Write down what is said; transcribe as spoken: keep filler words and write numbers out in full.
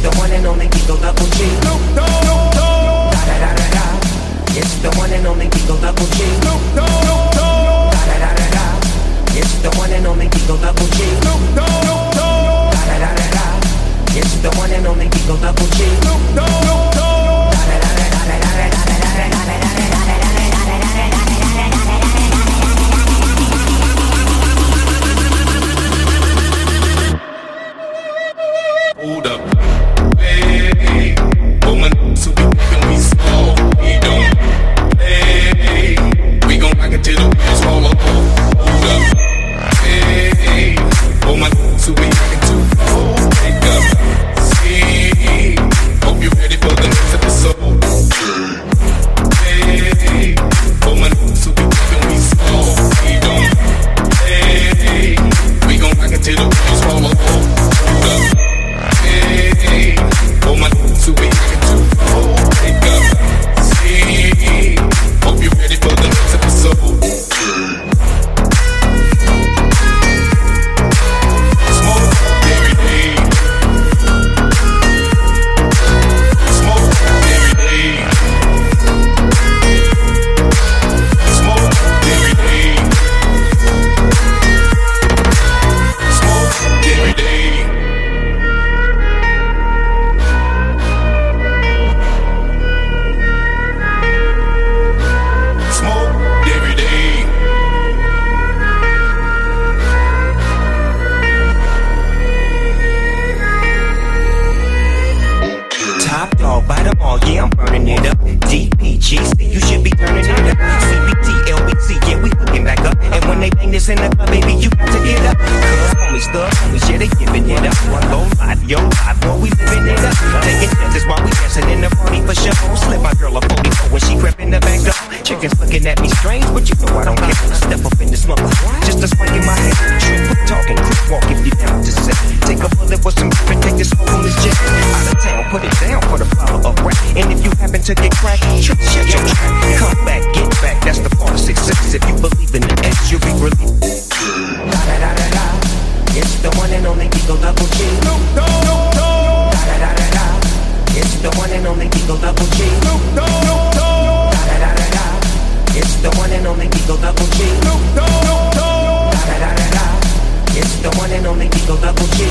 the one and only Eagle Double G. Da da da da da. It's the one and only Eagle Double G. Da da da da da. It's the one and only Eagle Double G. Da da da da da. It's the one and only Eagle Double G. Da da da da da. Hold up, hey, woman, so we can we slow, we don't play, we gon' rock it till the wheels fall off. Hold up, hey, woman, so we rockin' too cold. Wake up, see, hope you're ready for the next episode. Hey, woman, so we can we slow, we don't play, we gon' rock it till the wheels fall off. Hold up. Hey, oh my, so we can too. Wake up, see. Hope you're ready for the next episode. Smoke every day. Smoke every day. Smoke every day. Smoke every day. Yeah, I'm burning it up. D P G C, you should be turning it up. C B T, L B C, yeah, we hooking back up. And when they bang this in the club, baby, you got to get up. Cause homies, thug homies, yeah, they giving it up. Go live, yo, live, boy, we living it up. Taking chances while we dancing in the party for sure. Slip my girl a forty-four when she crept in the back door. Chickens looking at me strange, but you know I don't care. Step up in the smoker, just a spike in my head. Triple talking, quick walk if you down to set. Take a bullet with some grip and take this smoke on this jet. Out of town, put it down for the flower of rap. And if you happen to get cracked, shut your trap. Come back, get back, that's the part of success. If you believe in the S, you'll be relieved. Da da da da da. It's the one and only Eagle Double G. Da da da da da. It's the one and only Eagle Double G. Da da da da da. It's the one and only Eagle Double G. Da da da da da. It's the one and only Eagle Double G.